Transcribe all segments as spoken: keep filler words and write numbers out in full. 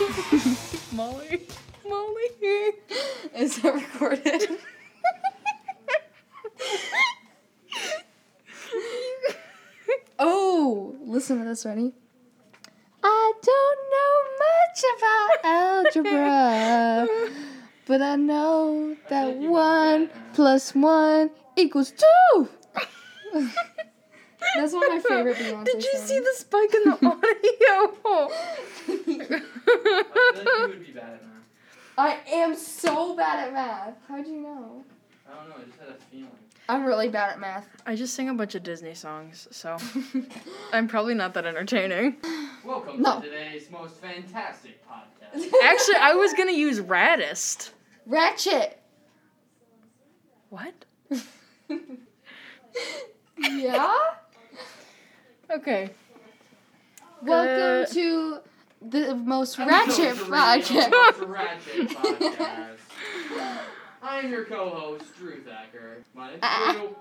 Molly. Molly. Is that recorded? Oh, listen to this, ready? I don't know much about algebra, but I know that one plus one equals two. That's one of my favorite Beyonce Did you songs. see the spike in the audio? I feel like you would be bad at math. I am so bad at math. How'd you know? I don't know, I just had a feeling. I'm really bad at math. I just sing a bunch of Disney songs, so I'm probably not that entertaining. Welcome No. to today's most fantastic podcast. Actually, I was gonna use Raddest. Ratchet. What? Yeah? Okay. Welcome Uh, to the most I'm ratchet going to read the podcast. most ratchet podcast. I'm your co-host, Drew Thacker. My name's Ah. Drew.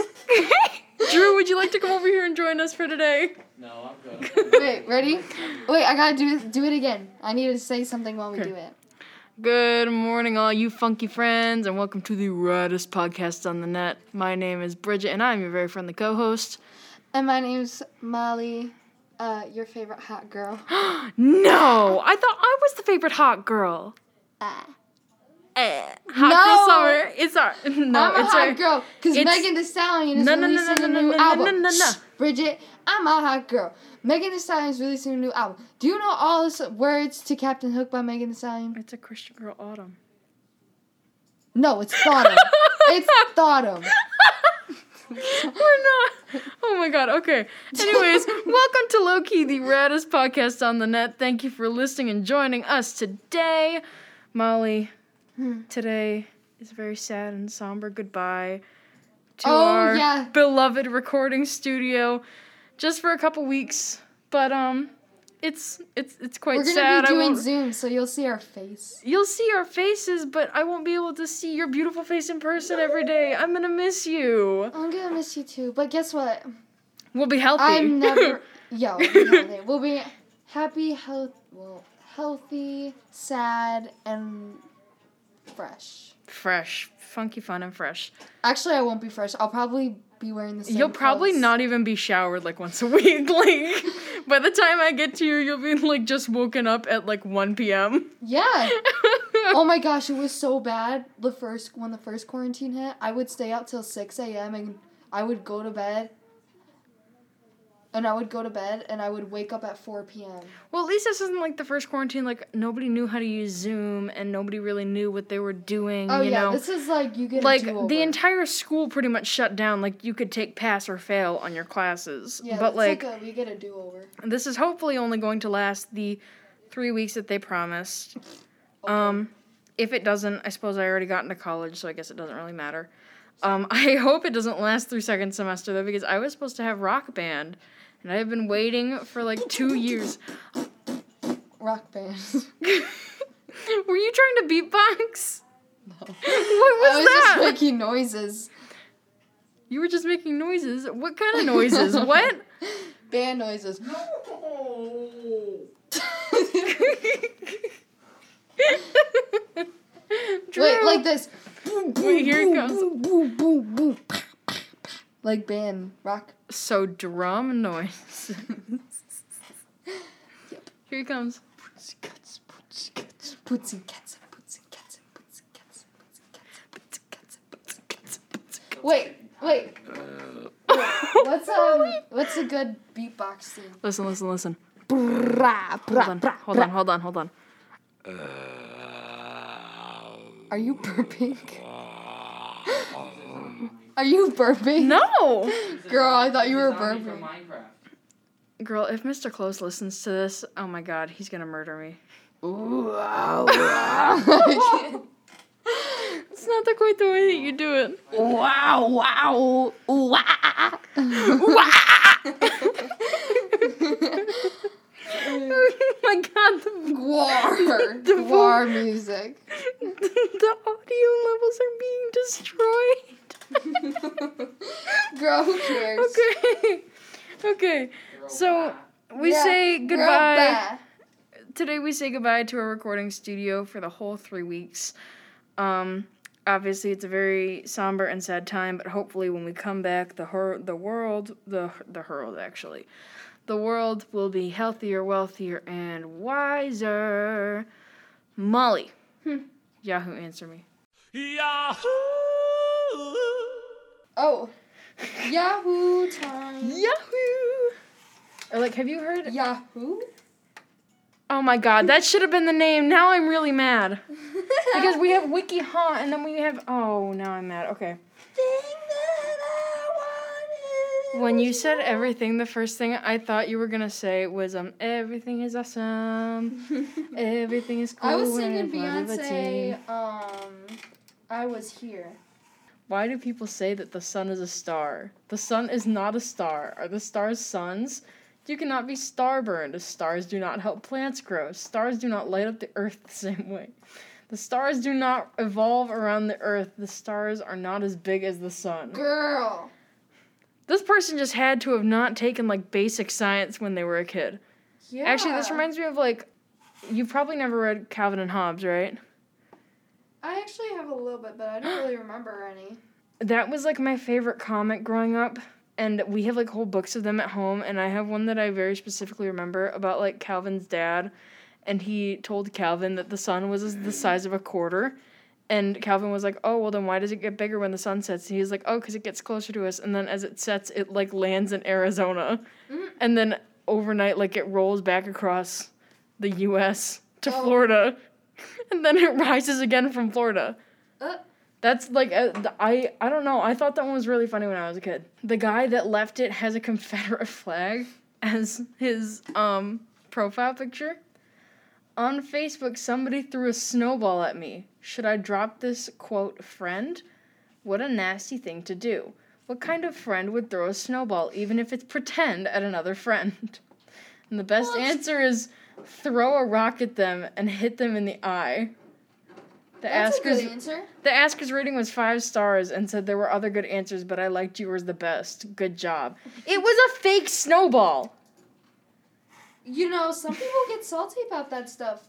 Drew, would you like to come over here and join us for today? No, I'm good. Wait, ready? Wait, I gotta do it, do it again. I need to say something while we Okay. do it. Good morning, all you funky friends, and welcome to the Raddest podcast on the net. My name is Bridget, and I'm your very friendly co-host. And my name's Molly, uh, your favorite hot girl. No! I thought I was the favorite hot girl. Ah. Eh, hot No. girl summer. It's our no. I'm a it's hot our, girl, because it's- Megan Thee Stallion is No, no, no, releasing no, a no, new no, no, album. no, no, no. Shh, Bridget, I'm a hot girl. Megan Thee Stallion is releasing a new album. Do you know all the words to Captain Hook by Megan Thee Stallion? It's a Christian Girl Autumn. No, it's Thoughtum. It's Thoughtum. We're not. Oh my god. Okay. Anyways, welcome to Low Key, the raddest podcast on the net. Thank you for listening and joining us today. Molly, Hmm. today is a very sad and somber goodbye to Oh, our yeah. beloved recording studio, just for a couple weeks. But um, it's it's it's quite We're gonna sad. be I doing won't- Zoom, so you'll see our face. You'll see our faces, but I won't be able to see your beautiful face in person every day. I'm gonna miss you. I'm gonna miss you too, but guess what? We'll be healthy. I'm never. Yo, we'll be healthy. We'll be happy, health, well, healthy, sad, and fresh. Fresh, funky, fun, and fresh. Actually, I won't be fresh. I'll probably be wearing the same. You'll probably clothes. not even be showered like once a week. Like by the time I get to you, you'll be like just woken up at like one p.m. Yeah. Oh my gosh, it was so bad. The first when the first quarantine hit, I would stay out till six a.m. and I would go to bed. And I would go to bed and I would wake up at four p.m. Well, at least this isn't like the first quarantine. Like nobody knew how to use Zoom, and nobody really knew what they were doing. Oh you yeah, know, this is like you get like a do-over. the entire school pretty much shut down. Like you could take pass or fail on your classes, Yeah, but that's like, like a, we get a do-over. this is hopefully only going to last the three weeks that they promised. Um, if it doesn't, I suppose I already got into college, so I guess it doesn't really matter. Um, I hope it doesn't last through second semester though, because I was supposed to have rock band, and I've been waiting for like two years. Rock band. Were you trying to beatbox? No. What was I was that? just making noises. You were just making noises. What kind of noises? What? Band noises. No. Drew. Wait, like this. Wait, here it comes. Boom, boom, boom, boom. Like band rock. So drum noise. Yep. Here he comes. Pussy cats, pussy cats, pussy cats, pussy cats, pussy cats, pussy cats, pussy cats. Wait, wait. Wait, What's um? What's a good beatbox thing? Listen, listen, listen. Brah, Hold on, hold on, hold on, hold on. Are you burping? Are you burping? No! Girl, I thought you were Zombie from burping. Minecraft. Girl, if Mister Close listens to this, oh my god, he's gonna murder me. Ooh, ow, ow. It's not the quite the way that you do it. Wow, wow, wow. Oh my god, the, Gwar. The Gwar music. the audio levels are being destroyed. Girl, who cares? Okay. Okay. So we Yeah, say girl, goodbye bye. today we say goodbye to our recording studio for the whole three weeks. Um, obviously, it's a very somber and sad time, but hopefully when we come back, the hur- the world, the the world actually, the world will be healthier, wealthier, and wiser. Molly. Hmm. Yahoo, answer me. Yahoo! Oh. Yahoo time. Yahoo! Or like, have you heard? Yahoo? Oh my god, that should have been the name. Now I'm really mad. Because we have WikiHunt and then we have... Oh, now I'm mad. Okay. When you said everything, the first thing I thought you were going to say was, um, everything is awesome. Everything is cool. I was singing and Beyonce, um, I Was Here. Why do people say that the sun is a star? The sun is not a star. Are the stars suns? You cannot be starburned. Stars do not help plants grow. Stars do not light up the earth the same way. The stars do not evolve around the earth. The stars are not as big as the sun. Girl. This person just had to have not taken, like, basic science when they were a kid. Yeah. Actually, this reminds me of, like, you've probably never read Calvin and Hobbes, right? I actually have a little bit, but I don't really remember any. That was, like, my favorite comic growing up. And we have, like, whole books of them at home. And I have one that I very specifically remember about, like, Calvin's dad. And he told Calvin that the sun was the size of a quarter. And Calvin was like, oh, well, then why does it get bigger when the sun sets? And he was like, oh, because it gets closer to us. And then as it sets, it, like, lands in Arizona. Mm. And then overnight, like, it rolls back across the U S to oh. Florida. And then it rises again from Florida. Uh. That's, like, uh, I I don't know. I thought that one was really funny when I was a kid. The guy that left it has a Confederate flag as his um profile picture. On Facebook, somebody threw a snowball at me. Should I drop this, quote, friend? What a nasty thing to do. What kind of friend would throw a snowball, even if it's pretend, at another friend? And the best well, answer is throw a rock at them and hit them in the eye. The That's asker's, a good answer. The asker's rating was five stars and said there were other good answers, but I liked yours the best. Good job. It was a fake snowball. You know, some people get salty about that stuff.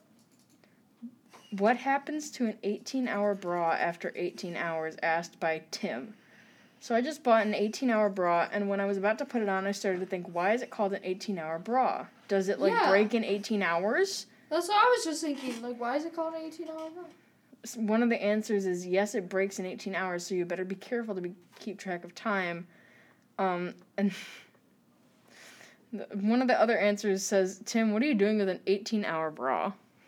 What happens to an eighteen-hour bra after eighteen hours? Asked by Tim. So I just bought an eighteen-hour bra, and when I was about to put it on, I started to think, why is it called an eighteen-hour bra? Does it, like, yeah. break in eighteen hours? That's what I was just thinking. Like, why is it called an eighteen-hour bra? One of the answers is, yes, it breaks in eighteen hours, so you better be careful to be, keep track of time. Um, and the, one of the other answers says, Tim, what are you doing with an eighteen-hour bra?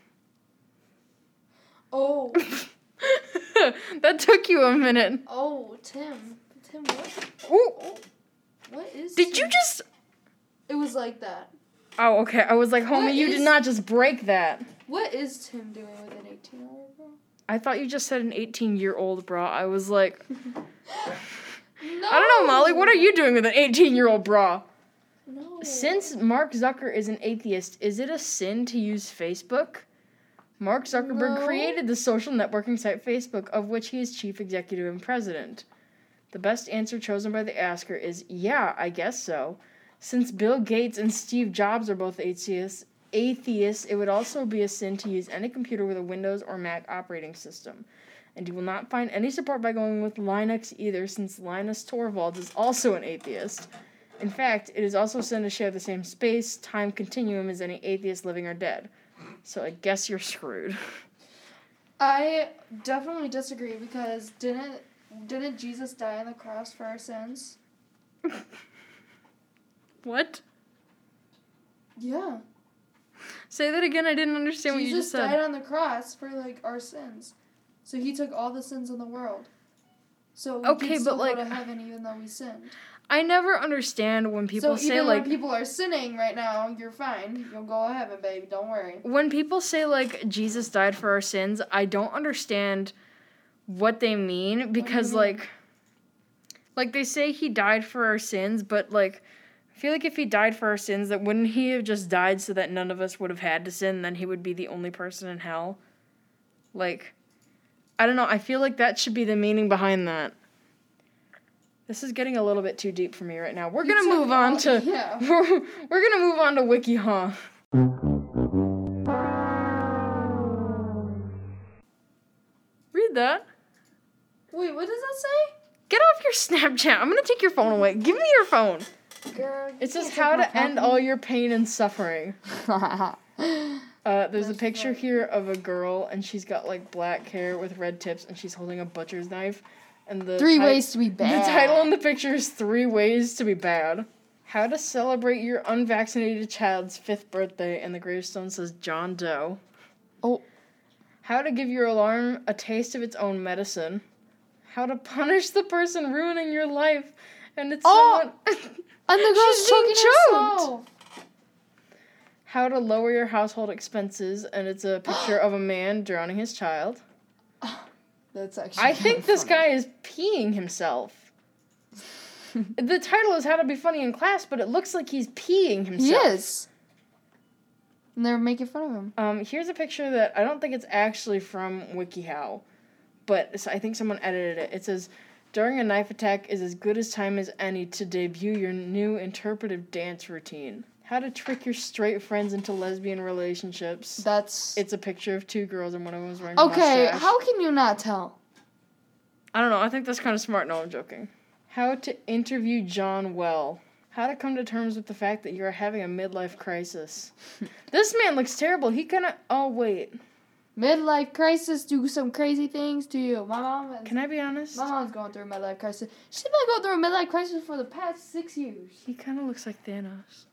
Oh. That took you a minute. Oh, Tim. Tim, what? Ooh. Oh. What is Did Tim? you just... It was like that. Oh, okay. I was like, homie, what you is... did not just break that. What is Tim doing with an eighteen-hour bra? I thought you just said an eighteen-year-old bra. I was like... No. I don't know, Molly. What are you doing with an eighteen-year-old bra? No. Since Mark Zucker is an atheist, is it a sin to use Facebook? Mark Zuckerberg no. created the social networking site Facebook, of which he is chief executive and president. The best answer chosen by the asker is, yeah, I guess so. Since Bill Gates and Steve Jobs are both atheists, atheists, it would also be a sin to use any computer with a Windows or Mac operating system. And you will not find any support by going with Linux either, since Linus Torvalds is also an atheist. In fact, it is also a sin to share the same space, time continuum as any atheist living or dead. So I guess you're screwed. I definitely disagree, because didn't didn't Jesus die on the cross for our sins? What? Yeah. Say that again. I didn't understand Jesus what you just said. Jesus died on the cross for, like, our sins. So he took all the sins in the world. So we okay, can still but, like, go to heaven even though we sinned. I never understand when people so say, even like... when people are sinning right now, you're fine. You'll go to heaven, baby. Don't worry. When people say, like, Jesus died for our sins, I don't understand what they mean, because, mean? like... Like, they say he died for our sins, but, like... I feel like if he died for our sins, that wouldn't he have just died so that none of us would have had to sin, then he would be the only person in hell? Like... I don't know. I feel like that should be the meaning behind that. This is getting a little bit too deep for me right now. We're going to move on to... Yeah. We're, we're going to move on to WikiHunt. did that. Wait, what does that say? Get off your Snapchat. I'm gonna take your phone away. Give me your phone. Girl, you It says can't how take my to end phone. all your pain and suffering. Uh, there's a That's picture funny. here of a girl, and she's got like black hair with red tips, and she's holding a butcher's knife. And the Three ti- ways to be bad. The title in the picture is Three Ways to Be Bad. How to celebrate your unvaccinated child's fifth birthday, and the gravestone says John Doe. Oh. How How to give your alarm a taste of its own medicine. How to punish the person ruining your life, and it's Oh! someone. And the girl's She's being choking choked. herself. How to lower your household expenses, and it's a picture of a man drowning his child. That's actually. I think kinda this funny. guy is peeing himself. The title is How to Be Funny in Class, but it looks like he's peeing He himself. is. And they're making fun of him. Um, here's a picture that I don't think it's actually from WikiHow, but it's- I think someone edited it. It says, during a knife attack is as good as time as any to debut your new interpretive dance routine. How to trick your straight friends into lesbian relationships. That's. It's a picture of two girls and one of them is wearing a Okay, mustache. how can you not tell? I don't know. I think that's kind of smart. No, I'm joking. How to interview John well. How to come to terms with the fact that you are having a midlife crisis. This man looks terrible. He kind of... Oh, wait. Midlife crisis, do some crazy things to you. My mom is, Can I be honest? My mom's going through a midlife crisis. She's been going through a midlife crisis for the past six years. He kind of looks like Thanos.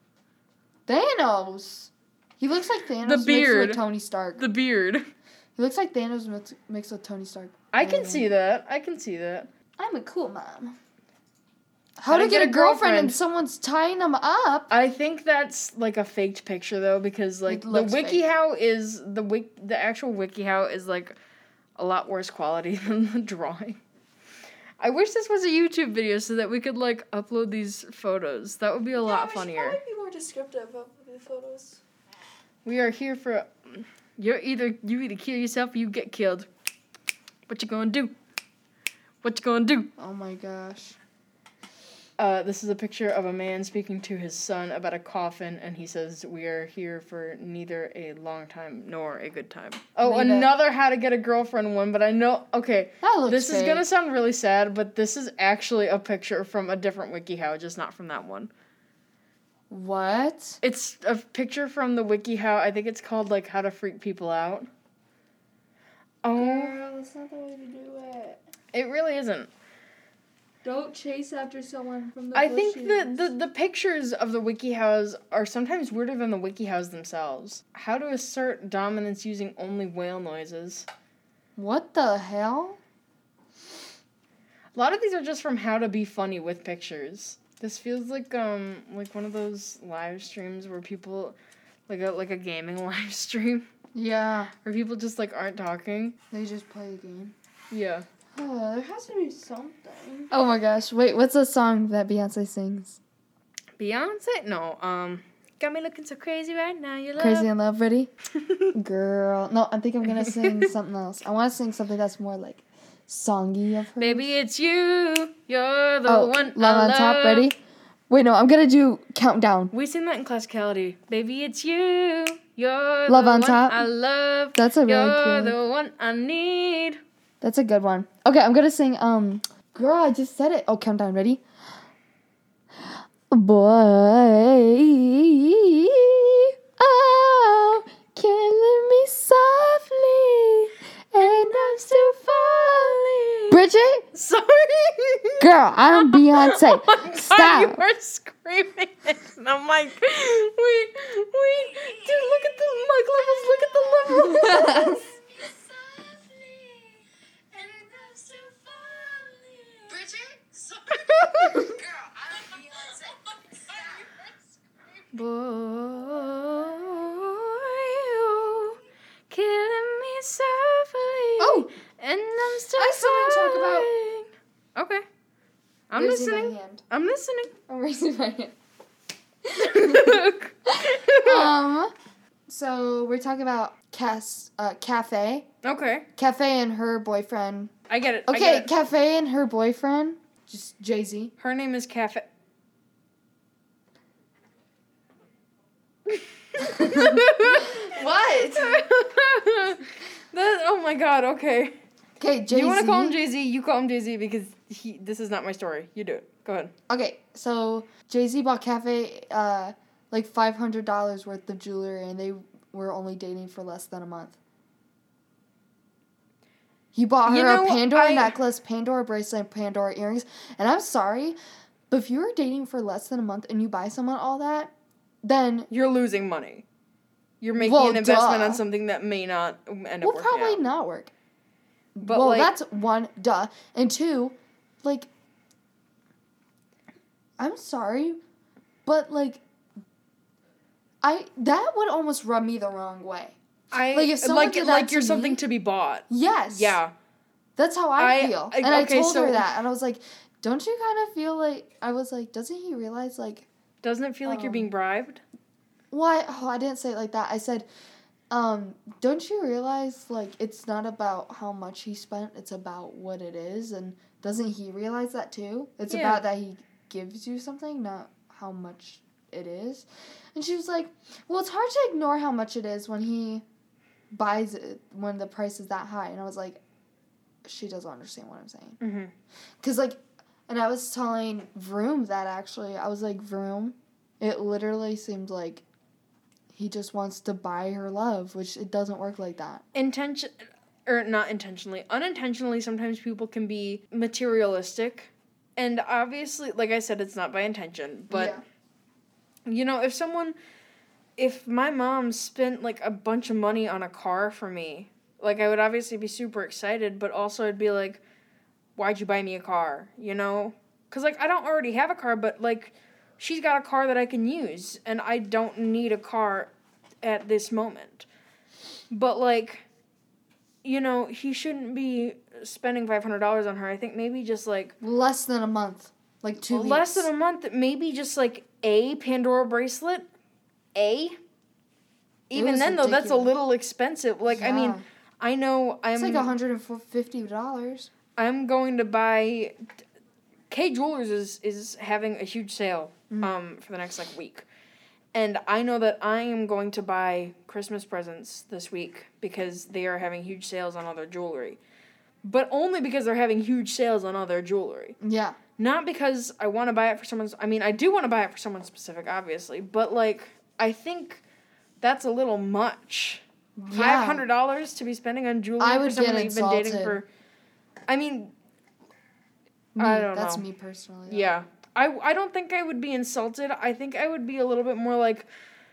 Thanos. He looks like Thanos The mixed beard. with Tony Stark. The beard. He looks like Thanos mixed, mixed with Tony Stark. I can don't see know. that. I can see that. I'm a cool mom. How, to get, a girlfriend, and girlfriend. someone's tying them up? I think that's like a faked picture though, because like It the looks fake. WikiHow is the wik the actual WikiHow is like a lot worse quality than the drawing. I wish this was a YouTube video so that we could like upload these photos. That would be a lot funnier. be more descriptive of the photos. We are here for you're either you either kill yourself or you get killed. What you gonna do? What you gonna do? Oh my gosh. Uh, this is a picture of a man speaking to his son about a coffin, and he says, "We are here for neither a long time nor a good time." Oh, Leave it. another how to get a girlfriend one, but I know, okay, That looks this is fake. gonna sound really sad, but this is actually a picture from a different WikiHow, just not from that one. What? It's a picture from the WikiHow, I think it's called, like, How to Freak People Out. Oh, Girl, that's not the way to do it. it really isn't. Don't chase after someone from the I think the, the, the pictures of the WikiHows are sometimes weirder than the WikiHows themselves. How to assert dominance using only whale noises. What the hell? A lot of these are just from How to Be Funny with Pictures. This feels like um like one of those live streams where people like a like a gaming live stream Yeah, where people just like aren't talking. they just play a game. Yeah. Oh, there has to be something. Oh my gosh, wait, what's the song that Beyonce sings? Beyonce? No. Um. Got me looking so crazy right now. You love. Crazy in Love, ready? Girl. No, I think I'm gonna sing something else. I wanna sing something that's more like songy of hers. Baby, it's you. You're the Oh, one. Love I on Top, love. ready? Wait, no, I'm gonna do Countdown. We sing that in classicality. Baby, it's you. You're Love the on one Top. I love. That's a really You're good. the one I need. That's a good one. Okay, I'm gonna sing, um, girl, I just said it. Oh, Countdown, ready? Boy, oh, killing me softly, and I'm still falling. Bridget? Sorry. Girl, I'm Beyonce. Oh my God, Stop. You were screaming into the mic. Wait, wait. Dude, look at the mic levels. Look at the levels. Boy, oh, killing me softly. Oh, And I'm still I still wanna talk about- falling. Okay. I'm raising my listening. hand. I'm listening. I'm raising my hand. Um, so we're talking about Cass, uh, Cafe. Okay. Cafe and her boyfriend. I get it. I Okay, get it. Cafe and her boyfriend. Just Jay-Z. Her name is Cafe. What? That, oh my God, okay. Okay, Jay-Z. You want to call him Jay-Z, you call him Jay-Z because he. This is not my story. You do it. Go ahead. Okay, so Jay-Z bought Cafe uh, like five hundred dollars worth of jewelry, and they were only dating for less than a month. He bought her You know, a Pandora I- necklace, Pandora bracelet, and Pandora earrings. And I'm sorry, but if you were dating for less than a month and you buy someone all that, then You're losing money. You're making Well, an investment duh. on something that may not end up will working probably out. not work. But well, like, that's one, duh. And two, like, I'm sorry, but like, I that would almost rub me the wrong way. I like, if someone like did that like to you're me- something to be bought. Yes. Yeah. That's how I, I- feel. I- and I okay, told so- her that. And I was like, don't you kind of feel like, I was like, doesn't he realize, like, Doesn't it feel like you're Um, being bribed? why? Oh, I didn't say it like that. I said, um, don't you realize, like, it's not about how much he spent, it's about what it is. And doesn't he realize that too? It's Yeah. about that he gives you something, not how much it is. And she was like, well, it's hard to ignore how much it is when he buys it, when the price is that high. And I was like, she doesn't understand what I'm saying. Mm-hmm. Because, like, and I was telling Vroom that, actually. I was like, Vroom, it literally seemed like he just wants to buy her love, which it doesn't work like that. Intention, or not intentionally, unintentionally, sometimes people can be materialistic. And obviously, like I said, it's not by intention. But, you know, if someone, if my mom spent, like, a bunch of money on a car for me, like, I would obviously be super excited, but also I'd be like, why'd you buy me a car, you know? Because, like, I don't already have a car, but, like, she's got a car that I can use, and I don't need a car at this moment. But, like, you know, he shouldn't be spending five hundred dollars on her. I think maybe just, like, Less than a month. Like, two less weeks. than a month, maybe just, like, a Pandora bracelet. A. Even was then, though, that's a ridiculous. little expensive. Like, I mean, Yeah. I know I'm... It's like one hundred fifty dollars. I'm going to buy. K Jewelers is is having a huge sale Mm. um for the next like week, and I know that I am going to buy Christmas presents this week because they are having huge sales on all their jewelry, but only because they're having huge sales on all their jewelry. Yeah. Not because I want to buy it for someone's. I mean, I do want to buy it for someone specific, obviously, but like I think that's a little much. Five Yeah. hundred dollars to be spending on jewelry I for would someone get that you've been dating insulted. for. I mean, Me, I don't that's know. me personally. though. yeah. I, I don't think I would be insulted. I think I would be a little bit more like,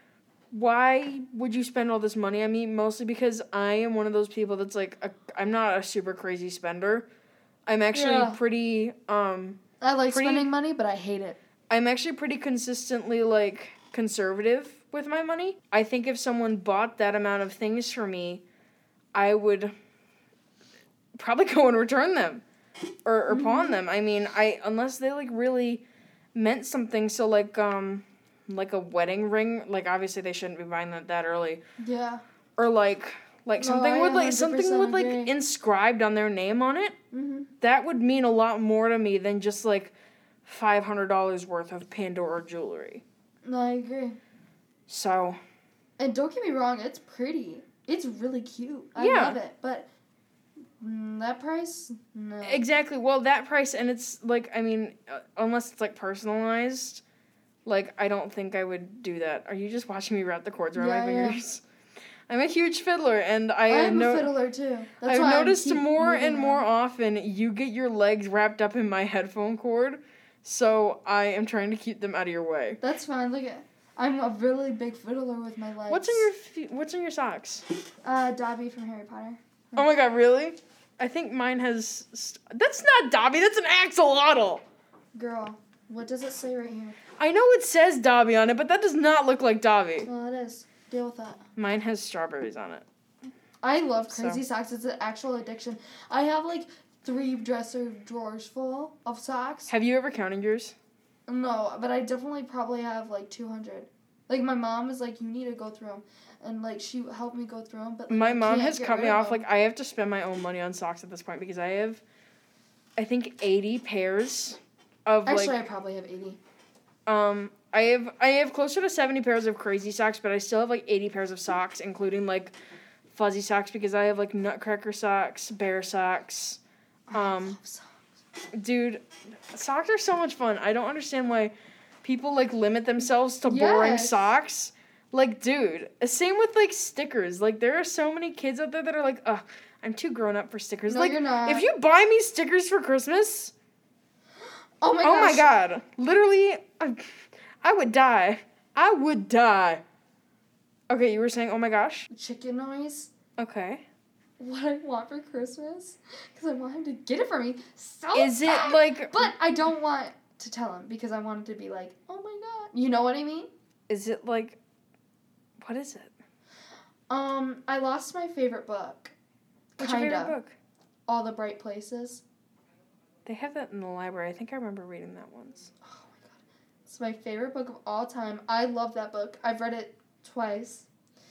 why would you spend all this money on me? Mostly because I am one of those people that's like, a, I'm not a super crazy spender. I'm actually Yeah. pretty, um, I like Pretty- spending money, but I hate it. I'm actually pretty consistently, like, conservative with my money. I think if someone bought that amount of things for me, I would probably go and return them. Or, or pawn them. I mean, I unless they, like, really meant something. So, like, um, like a wedding ring. Like, obviously they shouldn't be buying that that early. Yeah. Or, like, like No, something I with, like, one hundred something percent with, like, agree. inscribed on their name on it. Mm-hmm. That would mean a lot more to me than just, like, five hundred dollars worth of Pandora jewelry. No, I agree. So, And don't get me wrong, it's pretty. It's really cute. I Yeah. love it. But mm, that price? No. exactly. Well, that price, and it's, like, I mean, uh, unless it's, like, personalized, like, I don't think I would do that. Are you just watching me wrap the cords around Yeah, my I am. fingers? I'm a huge fiddler, and I, I am know. a fiddler too. That's I've why I noticed keep more moving and them. more often you get your legs wrapped up in my headphone cord, so I am trying to keep them out of your way. That's fine. Look at. I'm a really big fiddler with my legs. What's in your fe- What's in your socks? Uh, Dobby from Harry Potter. Oh my god, really? I think mine has. St- that's not Dobby. That's an axolotl. Girl, what does it say right here? I know it says Dobby on it, but that does not look like Dobby. Well, it is. Deal with that. Mine has strawberries on it. I love So- crazy socks. It's an actual addiction. I have like three dresser drawers full of socks. Have you ever counted yours? No, but I definitely probably have like two hundred. Like my mom is like, you need to go through them, and like she helped me go through them. But like, My I mom can't has get cut me rid of off. them. Like, I have to spend my own money on socks at this point because I have, I think, eighty pairs of Actually, like. I probably have eighty. Um, I have I have closer to seventy pairs of crazy socks, but I still have like eighty pairs of socks, including like fuzzy socks because I have like nutcracker socks, bear socks. Um, I love socks. Dude, socks are so much fun. I don't understand why people like limit themselves to boring Yes. socks. Like, dude, same with like stickers. Like, there are so many kids out there that are like, ugh, I'm too grown up for stickers. No, like, you're not. if you buy me stickers for Christmas, Oh my oh gosh. my god, literally, I, I would die. I would die. Okay, you were saying, oh my gosh? Chicken noise. Okay. What I want for Christmas, because I want him to get it for me so Is it bad. like, But I don't want to tell him because I want him to be like, oh my god. You know what I mean? is it like, what is it? Um, I lost my favorite book. What's Kinda. your favorite book? All the Bright Places. They have that in the library. I think I remember reading that once. Oh my god. It's my favorite book of all time. I love that book. I've read it twice.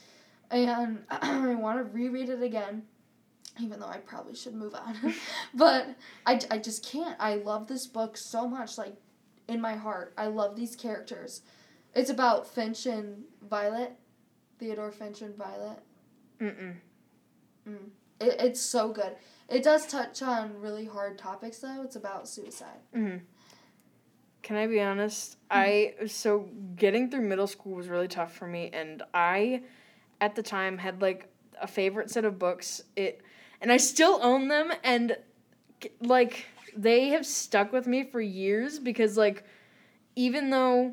And I want to reread it again. Even though I probably should move on. But I, I just can't. I love this book so much. Like, in my heart. I love these characters. It's about Finch and Violet. Theodore Finch and Violet. Mm-mm. Mm. It, it's so good. It does touch on really hard topics, though. It's about suicide. Mm-hmm. Can I be honest? I, so getting through middle school was really tough for me, and I, at the time, had, like, a favorite set of books. It, and I still own them, and, like, they have stuck with me for years, because, like, even though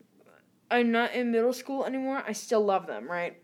I'm not in middle school anymore, I still love them, right?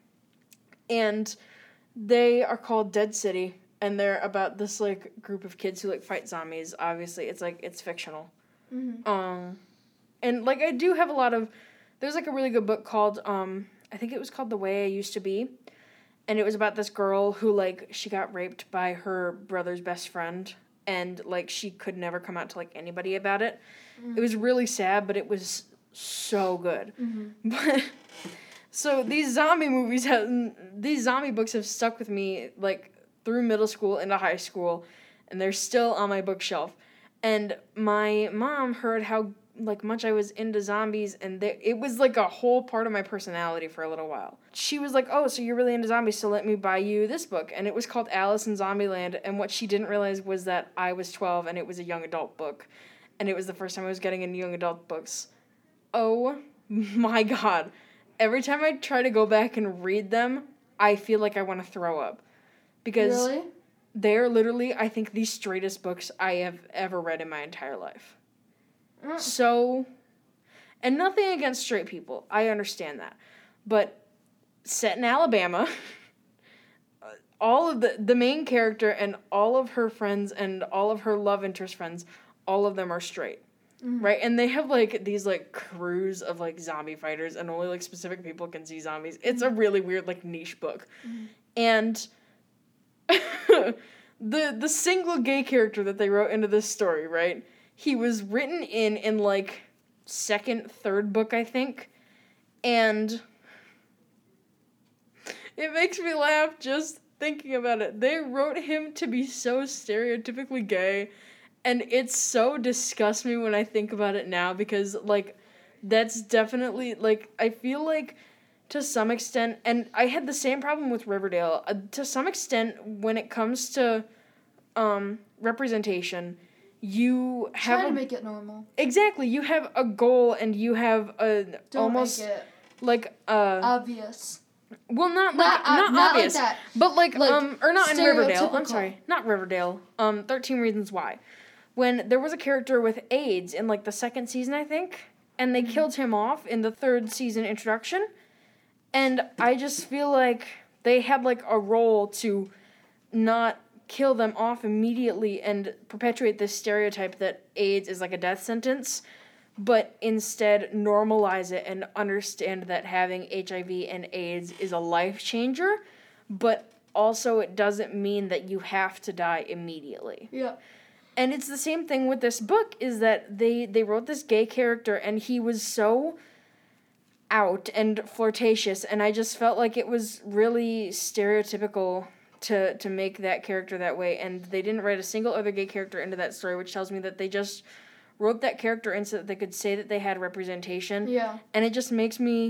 And they are called Dead City, and they're about this, like, group of kids who, like, fight zombies. Obviously, it's, like, it's fictional. Mm-hmm. Um, and, like, I do have a lot of, there's, like, a really good book called, um, I think it was called The Way I Used to Be, and it was about this girl who, like, she got raped by her brother's best friend, and, like, she could never come out to, like, anybody about it. Mm-hmm. It was really sad, but it was so good. Mm-hmm. But, so, these zombie movies, have, these zombie books have stuck with me, like, through middle school into high school, and they're still on my bookshelf. And my mom heard how, like, much I was into zombies, and they, it was, like, a whole part of my personality for a little while. She was like, oh, so you're really into zombies, so let me buy you this book. And it was called Alice in Zombieland, and what she didn't realize was that I was twelve, and it was a young adult book. And it was the first time I was getting into young adult books. Oh, my God. Every time I try to go back and read them, I feel like I want to throw up. Because Really? they're literally, I think, the straightest books I have ever read in my entire life. Mm. So, and nothing against straight people. I understand that. But set in Alabama, all of the, the main character and all of her friends and all of her love interest friends, all of them are straight. Mm. Right? And they have, like, these, like, crews of, like, zombie fighters, and only, like, specific people can see zombies. It's a really weird, like, niche book. Mm. And the the single gay character that they wrote into this story, right? He was written in in like second, third book, I think. And it makes me laugh just thinking about it. They wrote him to be so stereotypically gay, and it so disgusts me when I think about it now, because like that's definitely like I feel like to some extent, and I had the same problem with Riverdale, uh, to some extent, when it comes to um, representation, you have Try a, to make it normal. exactly, you have a goal, and you have a Don't almost make it like uh obvious. well not Not, like uh, not, not obvious, like that. but like, Like, um or not in Riverdale. I'm stereotypical. sorry, not Riverdale. Um, thirteen Reasons Why, when there was a character with AIDS in like the second season, I think, and they Mm-hmm. killed him off in the third season introduction. And I just feel like they had, like, a role to not kill them off immediately and perpetuate this stereotype that AIDS is, like, a death sentence, but instead normalize it and understand that having H I V and AIDS is a life changer, but also it doesn't mean that you have to die immediately. Yeah. And it's the same thing with this book, is that they, they wrote this gay character, and he was so out and flirtatious, and I just felt like it was really stereotypical to to make that character that way, and they didn't write a single other gay character into that story, which tells me that they just wrote that character in so that they could say that they had representation. Yeah. And it just makes me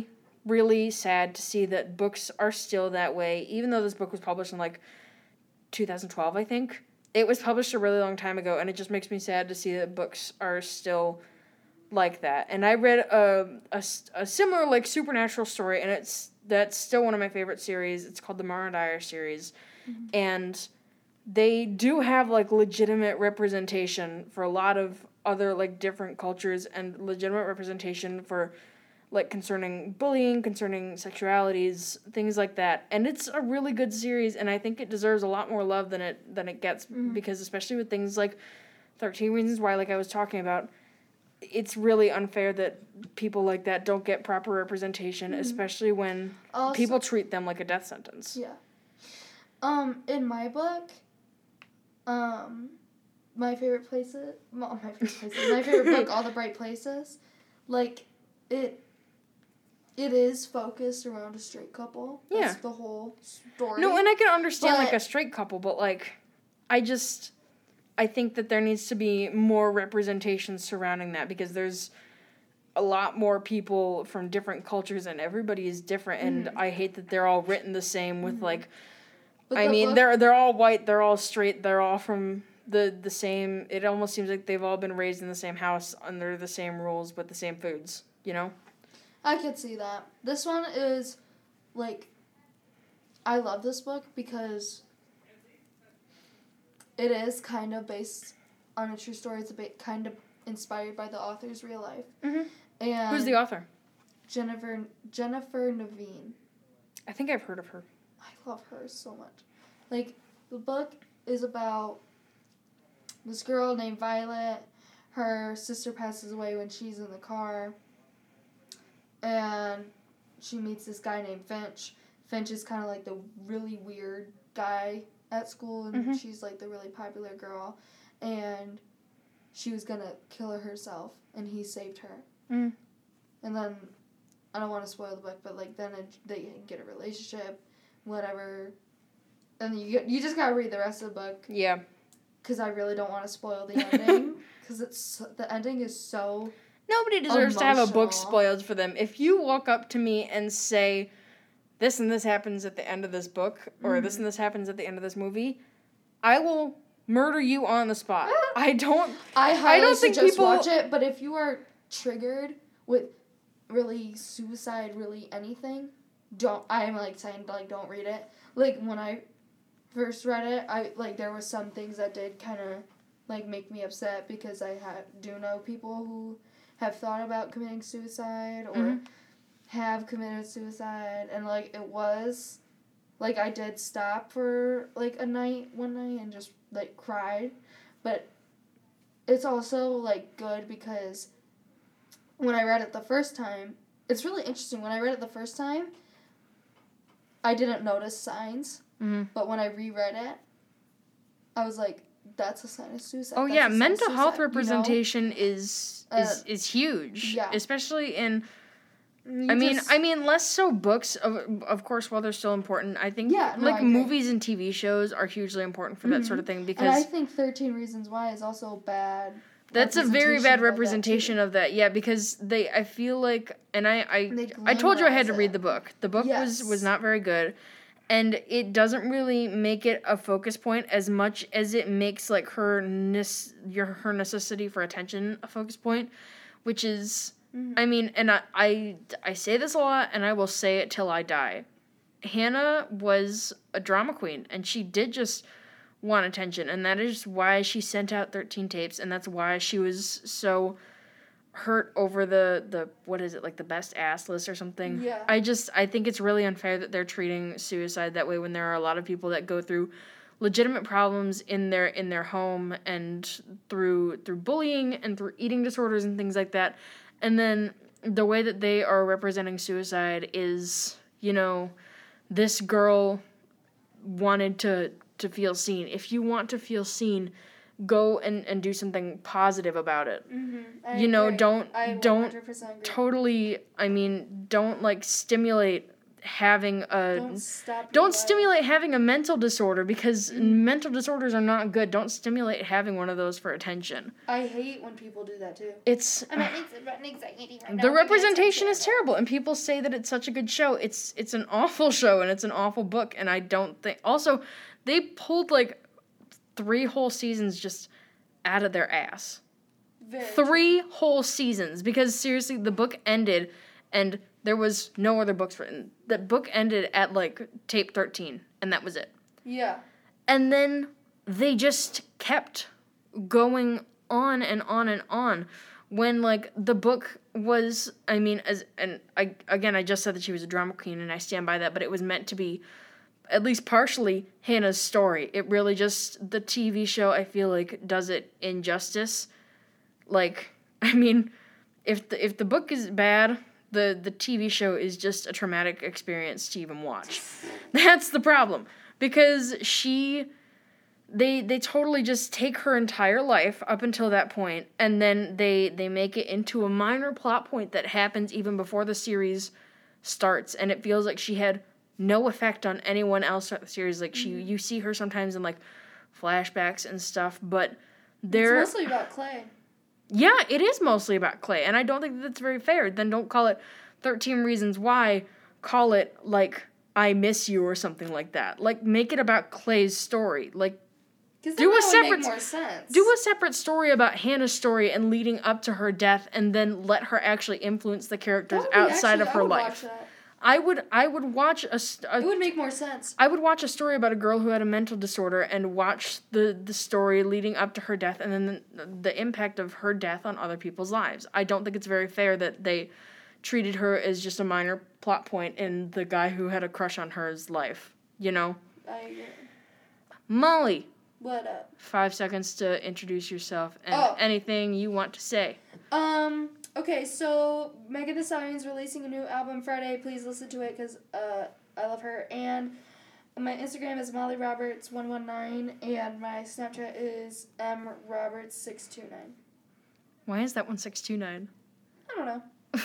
really sad to see that books are still that way, even though this book was published in, like, two thousand twelve, I think. It was published a really long time ago, and it just makes me sad to see that books are still like that. And I read a, a, a similar, like, supernatural story, and it's that's still one of my favorite series. It's called the Mara Dyer series. Mm-hmm. And they do have, like, legitimate representation for a lot of other, like, different cultures, and legitimate representation for, like, concerning bullying, concerning sexualities, things like that. And it's a really good series, and I think it deserves a lot more love than it than it gets, mm-hmm. because especially with things like thirteen Reasons Why, like I was talking about, it's really unfair that people like that don't get proper representation, mm-hmm. especially when also, people treat them like a death sentence. Yeah. Um, in my book, um, my favorite places, well, my favorite places, my favorite book, All the Bright Places, like, it, it is focused around a straight couple. That's yeah. the whole story. No, and I can understand, but, like, a straight couple, but, like, I just, I think that there needs to be more representation surrounding that, because there's a lot more people from different cultures, and everybody is different, and mm-hmm. I hate that they're all written the same with, mm-hmm. like, but I the mean, book- they're they're all white, they're all straight, they're all from the, the same, it almost seems like they've all been raised in the same house, under the same rules, with the same foods, you know? I could see that. This one is, like, I love this book because it is kind of based on a true story. It's a bit kind of inspired by the author's real life. Mm-hmm. And who's the author? Jennifer Jennifer Naveen. I think I've heard of her. I love her so much. Like, the book is about this girl named Violet. Her sister passes away when she's in the car. And she meets this guy named Finch. Finch is kind of like the really weird guy at school, and mm-hmm. she's like the really popular girl. And she was going to kill her herself, and he saved her. Mm. And then, I don't want to spoil the book, but like then it, they get a relationship, whatever. And you get, you just got to read the rest of the book. Yeah. Because I really don't want to spoil the ending. Because it's the ending is so... Nobody deserves emotional. to have a book spoiled for them. If you walk up to me and say, this and this happens at the end of this book, or mm-hmm. this and this happens at the end of this movie, I will murder you on the spot. I don't... I highly I don't think suggest people watch it, but if you are triggered with really suicide, really anything, don't... I'm, like, saying, like, don't read it. Like, when I first read it, I, like, there were some things that did kind of, like, make me upset, because I ha- do know people who have thought about committing suicide, or mm-hmm. have committed suicide, and, like, it was, like, I did stop for, like, a night, one night, and just, like, cried, but it's also, like, good, because when I read it the first time, it's really interesting, when I read it the first time, I didn't notice signs, mm-hmm. but when I reread it, I was like, that's a sign of suicide. Oh, that's yeah, a sign mental of suicide, health representation you know? is uh, is is huge. Yeah. Especially in... You I mean, just, I mean, less so books, of, of course, while they're still important. I think, yeah, no, like, I agree. movies and T V shows are hugely important for mm-hmm. that sort of thing, because... And I think thirteen Reasons Why is also bad. That's a very bad representation of that, of that, yeah, because they, I feel like, and I, I, I told you I had to read the book. The book yes. was, was not very good, and it doesn't really make it a focus point as much as it makes, like, her, nes- your, her necessity for attention a focus point, which is... Mm-hmm. I mean, and I, I, I say this a lot, and I will say it till I die. Hannah was a drama queen, and she did just want attention, and that is why she sent out thirteen tapes, and that's why she was so hurt over the, the what is it, like the best ass list or something. Yeah. I just, I think it's really unfair that they're treating suicide that way when there are a lot of people that go through legitimate problems in their in their home, and through through bullying and through eating disorders and things like that. And then the way that they are representing suicide is, you know, this girl wanted to, to feel seen. If you want to feel seen, go and, and do something positive about it. Mm-hmm. You know, agree. don't I don't totally, I mean, don't, like, stimulate having a Don't stop. don't your life. stimulate having a mental disorder because Mm-hmm. mental disorders are not good. Don't stimulate having one of those for attention. I hate when people do that too. It's I'm having anxiety right now. the Give me representation is attention. terrible, and people say that it's such a good show. It's it's an awful show, and it's an awful book, and I don't think. Also, they pulled like three whole seasons just out of their ass. Very Three whole seasons, because seriously, the book ended, and there was no other books written. The book ended at like tape thirteen, and that was it. Yeah. And then they just kept going on and on and on. When like the book was, I mean, as and I again I just said that she was a drama queen, and I stand by that, but it was meant to be at least partially Hannah's story. It really just, the T V show, I feel like, does it injustice. Like, I mean, if the if the book is bad, the the T V show is just a traumatic experience to even watch. That's the problem, because she they they totally just take her entire life up until that point, and then they they make it into a minor plot point that happens even before the series starts, and it feels like she had no effect on anyone else throughout the series. Like, she you see her sometimes in like flashbacks and stuff, but they're It's mostly about Clay. yeah, it is mostly about Clay, and I don't think that's very fair. Then don't call it thirteen Reasons Why. Call it, like, I Miss You or something like that. Like, make it about Clay's story. Like, Because Do that a would separate- make more sense. do a separate story about Hannah's story and leading up to her death, and then let her actually influence the That characters would be outside actually- of I her would life. watch that. I would I would watch a, st- a It would make more sense. I would watch a story about a girl who had a mental disorder and watch the, the story leading up to her death, and then the, the impact of her death on other people's lives. I don't think it's very fair that they treated her as just a minor plot point in the guy who had a crush on her's life, you know? I agree. Molly, What up? five seconds to introduce yourself and Oh. anything you want to say. Um. Okay, so Megan Thee Stallion's releasing a new album Friday. Please listen to it because uh, I love her. And my Instagram is Molly Roberts one one nine, and my Snapchat is M Roberts six two nine. Why is that one six two nine? I don't know.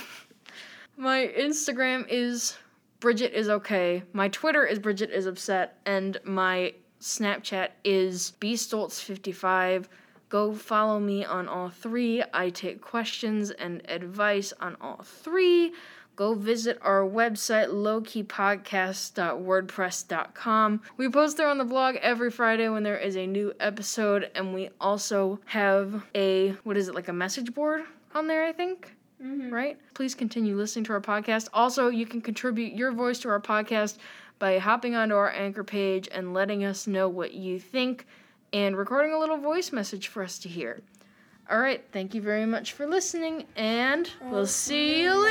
My Instagram is Bridget is okay. My Twitter is Bridget is upset, and my Snapchat is B Stoltz fifty-five. Go follow me on all three. I take questions and advice on all three. Go visit our website, low key podcast dot wordpress dot com. We post there on the blog every Friday when there is a new episode, and we also have a, what is it, like a message board on there, I think? Mm-hmm. Right? Please continue listening to our podcast. Also, you can contribute your voice to our podcast by hopping onto our Anchor page and letting us know what you think and recording a little voice message for us to hear. All right, thank you very much for listening, and we'll see you later.